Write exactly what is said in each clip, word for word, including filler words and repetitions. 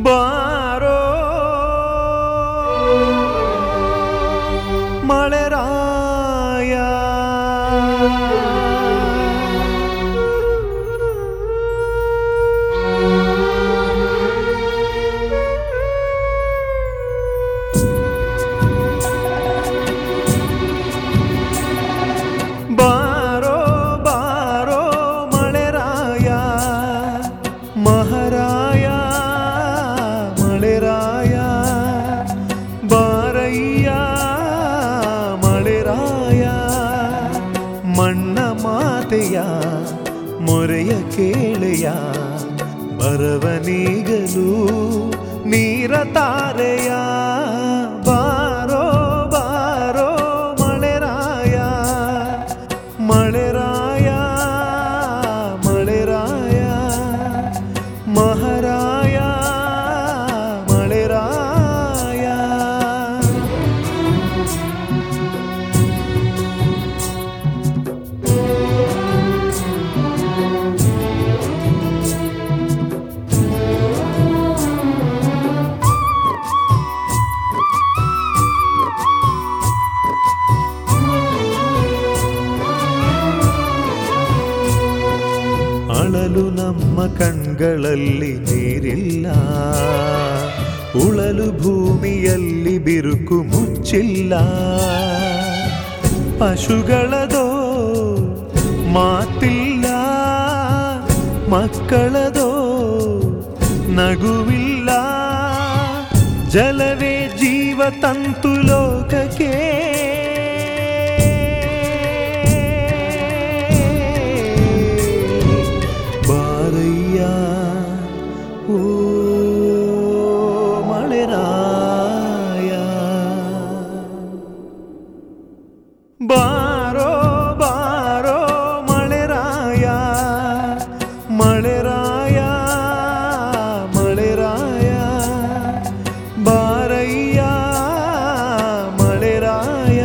ಬಾರೋ ಮಳೆರಾಯ ಬಾರೋ ಬಾರೋ ಮಳೆರಾಯ ಮಹಾರಾಯ ಮಳೆರಾಯ ಬಾರಯ್ಯ ಮಳೆರಾಯ ಮಣ್ಣ ಮಾತೆಯ ಮೊರೆಯ ಕೇಳೆಯ ಬರವನೀಗಲು ನೀರ ತಾರೆಯ ಬಾರೋ ಬಾರೋ ಮಳೆರಾಯ ಮಳೆರಾಯ ಮಳೆರಾಯ ಮಹಾರಾಯ ಮಳೆರಾಯ ಅಳಲು ನಮ್ಮ ಕಣ್ಗಳಲ್ಲಿ ನೀರಿಲ್ಲ, ಉಳಲು ಭೂಮಿಯಲ್ಲಿ ಬಿರುಕು ಮುಚ್ಚಿಲ್ಲ. ಪಶುಗಳದೋ ಮಾತಿಲ್ಲ, ಮಕ್ಕಳದೋ ನಗುವಿಲ್ಲ. ಜಲವೇ ಜೀವ ತಂತು ಲೋಕಕ್ಕೆ, ಬಾರಯ್ಯ ಓ ಮಳೆರಾಯ. ಬಾರೋ ಬಾರೋ ಮಳೆರಾಯ ಮಳೆರಾಯ ಮಳೆರಾಯ ಬಾರಯ್ಯ ಮಳೆರಾಯ.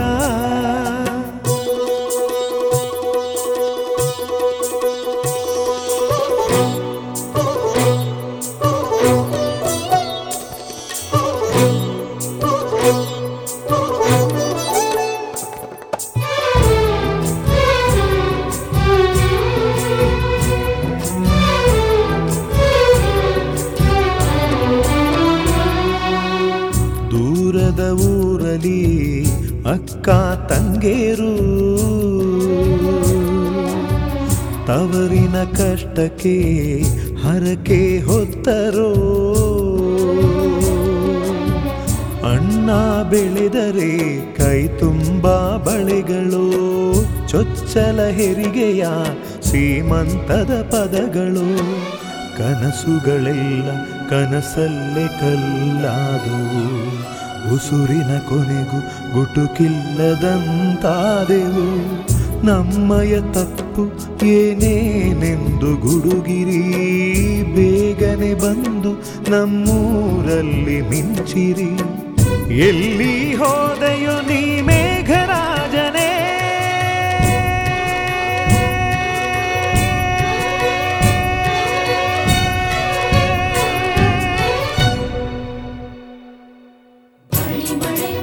ದೂರದ ಊರಲಿ ಅಕ್ಕ ತಂಗೇರು, ತವರಿನ ಕಷ್ಟಕ್ಕೆ ಹರಕೆ ಹೊತ್ತರೋ. ಅಣ್ಣ ಬೆಳೆದರೆ ಕೈ ತುಂಬ ಬಳೆಗಳು, ಚೊಚ್ಚಲ ಹೆರಿಗೆಯ ಸೀಮಂತದ ಪದಗಳು. ಕನಸುಗಳೆಲ್ಲ ಕನಸಲ್ಲೇ ಕಲ್ಲಾದವು, ಉಸುರಿನ ಕೊನೆಗೂ ಗುಟುಕಿಲ್ಲದಂತಾದೆವು. ನಮ್ಮಯ ತಪ್ಪು ಏನೇನೆಂದು ಗುಡುಗಿರಿ, ಬೇಗನೆ ಬಂದು ನಮ್ಮೂರಲ್ಲಿ ಮಿಂಚಿರಿ. ಎಲ್ಲಿ ಹೋದೆಯೋ ನೀ ಮೇಘರಾಜನೇ, ಮಳೆ